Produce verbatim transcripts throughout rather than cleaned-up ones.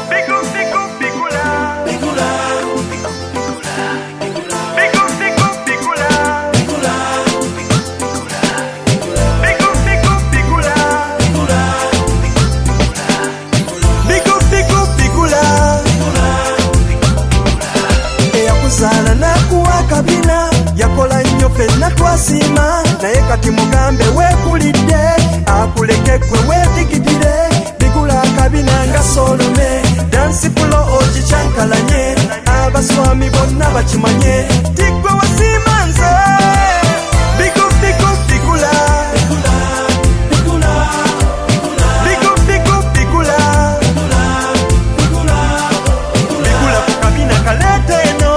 Yakola nnyo fenna twasima naye kati mugambe weekulidde akuleke gwe weetikidire bigula akabina nga Solome dansi fulo ogikyankalanye abaswami bonna bakimanye tigwe wasima nze bigu bigu bigula bigu bigu bigula bigula ku kabina kaleete eno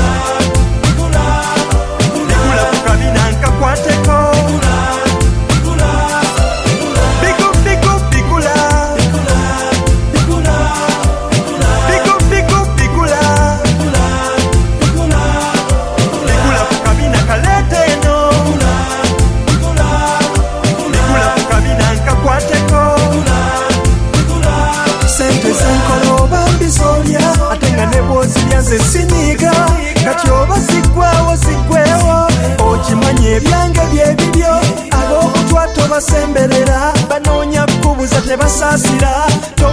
sinyiga kati oba zigwawo zigwewo okimanye ebyange byebibyo ab'okutwa tobasemberera banoonya kubuza tebasaasira